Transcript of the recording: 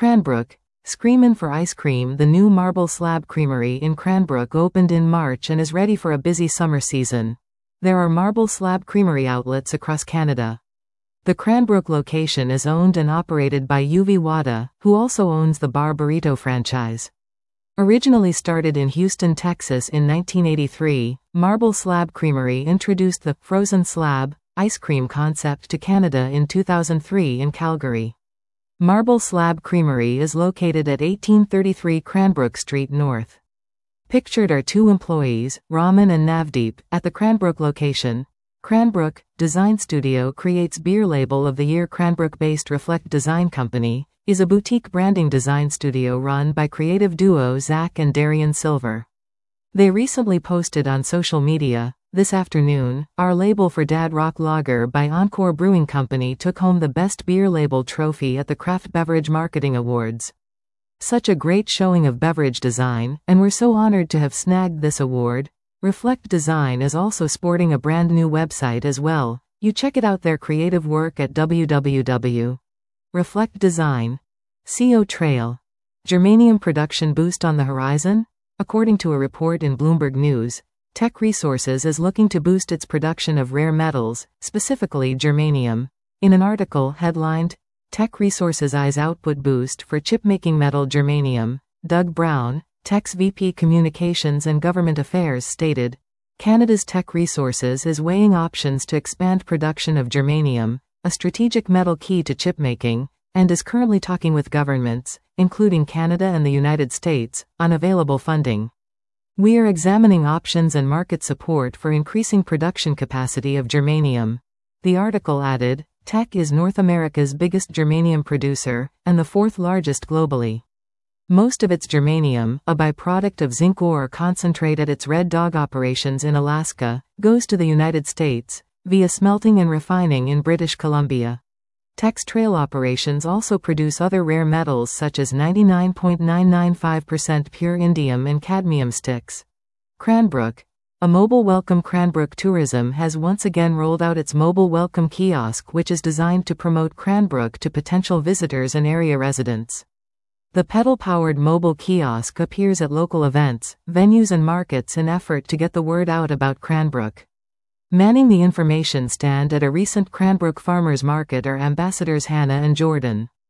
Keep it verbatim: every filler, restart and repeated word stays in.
Cranbrook, screamin' for ice cream. The new Marble Slab Creamery in Cranbrook opened in March and is ready for a busy summer season. There are Marble Slab Creamery outlets across Canada. The Cranbrook location is owned and operated by Yuvi Wada, who also owns the Bar Burrito franchise. Originally started in Houston, Texas in nineteen eighty-three, Marble Slab Creamery introduced the frozen slab ice cream concept to Canada in two thousand three in Calgary. Marble Slab Creamery is located at eighteen thirty-three Cranbrook Street North. Pictured are two employees, Raman and Navdeep, at the Cranbrook location. Cranbrook Design Studio creates beer label of the year. Cranbrook-based Reflect Design Company is a boutique branding design studio run by creative duo Zach and Darian Silver. They recently posted on social media, "This afternoon, our label for Dad Rock Lager by Encore Brewing Company took home the Best Beer Label trophy at the Craft Beverage Marketing Awards. Such a great showing of beverage design, and we're so honored to have snagged this award." Reflect Design is also sporting a brand new website as well. You check it out, their creative work at w w w dot reflect design dot co. Trail. Germanium production boost on the horizon? According to a report in Bloomberg News, Teck Resources is looking to boost its production of rare metals, specifically germanium. In an article headlined, Teck Resources Eyes Output Boost for Chipmaking Metal Germanium, Doug Brown, Teck's V P Communications and Government Affairs, stated, Canada's Teck Resources is weighing options to expand production of germanium, a strategic metal key to chipmaking, and is currently talking with governments, including Canada and the United States, on available funding. "We are examining options and market support for increasing production capacity of germanium." The article added, Teck is North America's biggest germanium producer, and the fourth largest globally. Most of its germanium, a byproduct of zinc ore concentrate at its Red Dog operations in Alaska, goes to the United States, via smelting and refining in British Columbia. Teck's Trail operations also produce other rare metals such as ninety-nine point nine nine five percent pure indium and cadmium sticks. Cranbrook. A mobile welcome. Cranbrook Tourism has once again rolled out its mobile welcome kiosk, which is designed to promote Cranbrook to potential visitors and area residents. The pedal-powered mobile kiosk appears at local events, venues and markets in effort to get the word out about Cranbrook. Manning the information stand at a recent Cranbrook Farmers Market are ambassadors Hannah and Jordan.